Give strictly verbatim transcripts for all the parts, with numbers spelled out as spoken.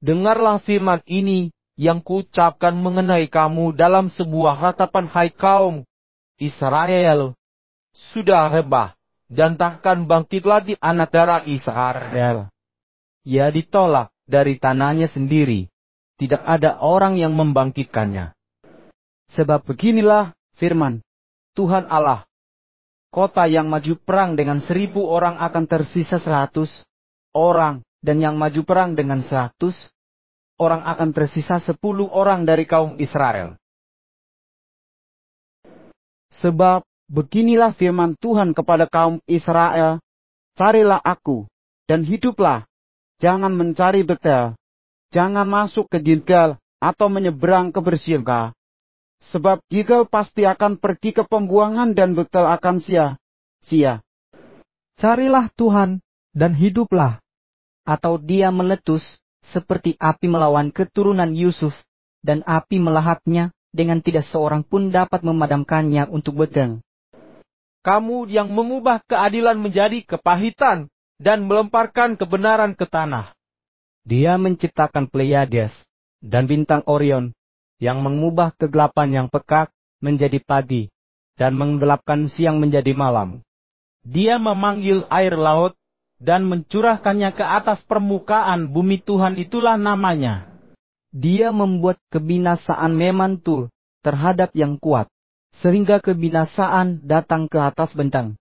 dengarlah firman ini yang kuucapkan mengenai kamu dalam sebuah ratapan, hai kaum Israel. Sudah rebah dan takkan bangkit lagi anak darah Israel. Ia ditolak dari tanahnya sendiri. Tidak ada orang yang membangkitkannya. Sebab beginilah firman Tuhan Allah. Kota yang maju perang dengan seribu orang akan tersisa seratus orang. Dan yang maju perang dengan seratus orang akan tersisa sepuluh orang dari kaum Israel. Sebab beginilah firman Tuhan kepada kaum Israel. Carilah aku, dan hiduplah. Jangan mencari Betel. Jangan masuk ke Gilgal, atau menyeberang ke Bersirka. Sebab Gilgal pasti akan pergi ke pembuangan dan Betel akan sia-sia. Carilah Tuhan, dan hiduplah. Atau dia meletus, seperti api melawan keturunan Yusuf, dan api melahatnya, dengan tidak seorang pun dapat memadamkannya untuk bedeng. Kamu yang mengubah keadilan menjadi kepahitan, dan melemparkan kebenaran ke tanah. Dia menciptakan Pleiades, dan bintang Orion, yang mengubah kegelapan yang pekat menjadi pagi, dan menggelapkan siang menjadi malam. Dia memanggil air laut, dan mencurahkannya ke atas permukaan bumi. Tuhan itulah namanya. Dia membuat kebinasaan memantul terhadap yang kuat, sehingga kebinasaan datang ke atas bentang.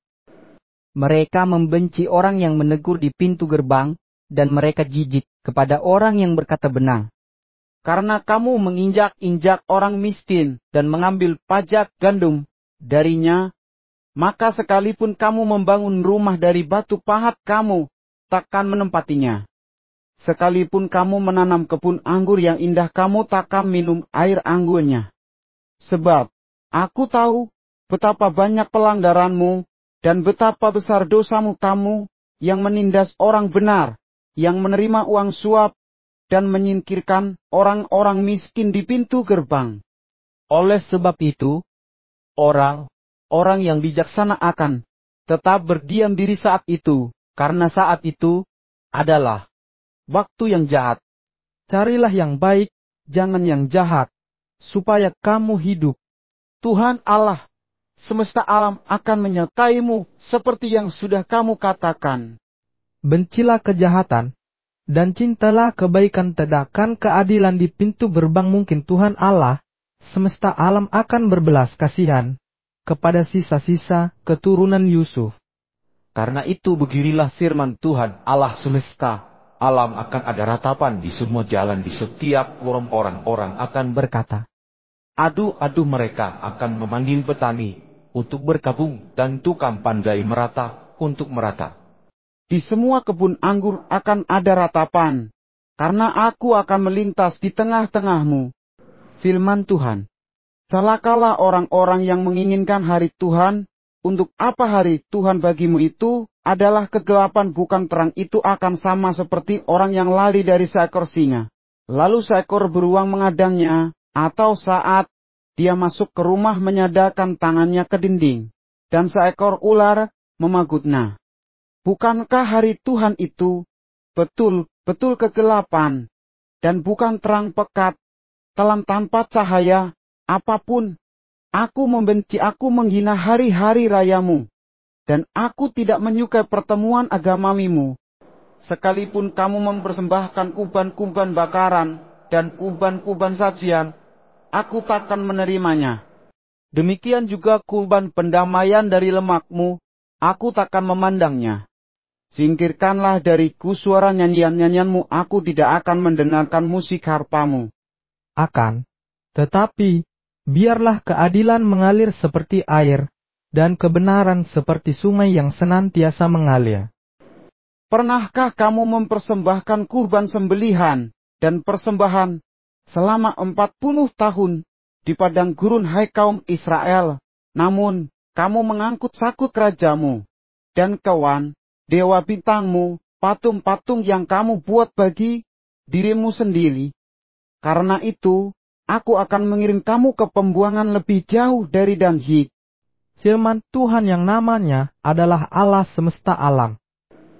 Mereka membenci orang yang menegur di pintu gerbang, dan mereka jijik kepada orang yang berkata benar. Karena kamu menginjak-injak orang miskin dan mengambil pajak gandum darinya, maka sekalipun kamu membangun rumah dari batu pahat, kamu takkan menempatinya. Sekalipun kamu menanam kebun anggur yang indah, kamu takkan minum air anggurnya. Sebab aku tahu betapa banyak pelanggaranmu, dan betapa besar dosamu, kamu yang menindas orang benar, yang menerima uang suap, dan menyingkirkan orang-orang miskin di pintu gerbang. Oleh sebab itu, orang Orang yang bijaksana akan tetap berdiam diri saat itu, karena saat itu adalah waktu yang jahat. Carilah yang baik, jangan yang jahat, supaya kamu hidup. Tuhan Allah semesta alam akan menyertaimu seperti yang sudah kamu katakan. Bencilah kejahatan, dan cintalah kebaikan, tegakkan keadilan di pintu gerbang. Mungkin Tuhan Allah semesta alam akan berbelas kasihan kepada sisa-sisa keturunan Yusuf. Karena itu beginilah firman Tuhan Allah semesta alam, akan ada ratapan di semua jalan, di setiap lorong orang-orang akan berkata, aduh-aduh, mereka akan memanggil petani untuk berkabung, dan tukang pandai merata untuk merata. Di semua kebun anggur akan ada ratapan, karena aku akan melintas di tengah-tengahmu. Firman Tuhan. Celakalah orang-orang yang menginginkan hari Tuhan. Untuk apa hari Tuhan bagimu itu adalah kegelapan, bukan terang. Itu akan sama seperti orang yang lari dari seekor singa, lalu seekor beruang mengadangnya, atau saat dia masuk ke rumah menyadakkan tangannya ke dinding, dan seekor ular memagutnya. Bukankah hari Tuhan itu betul-betul kegelapan, dan bukan terang pekat, kelam tanpa cahaya apapun? Aku membenci, aku menghina hari-hari rayamu, dan aku tidak menyukai pertemuan agamamu. Sekalipun kamu mempersembahkan kuban-kuban bakaran dan kuban-kuban sajian, aku takkan menerimanya. Demikian juga kuban pendamaian dari lemakmu, aku takkan memandangnya. Singkirkanlah dariku suara nyanyian-nyanyianmu, aku tidak akan mendengarkan musik harpamu. Akan tetapi, biarlah keadilan mengalir seperti air, dan kebenaran seperti sungai yang senantiasa mengalir. Pernahkah kamu mempersembahkan kurban sembelihan dan persembahan selama empat puluh tahun di padang gurun, hai kaum Israel? Namun, kamu mengangkut sakut rajamu, dan kawan, dewa bintangmu, patung-patung yang kamu buat bagi dirimu sendiri. Karena itu, aku akan mengirim kamu ke pembuangan lebih jauh dari Danhik. Firman Tuhan yang namanya adalah Allah semesta alam.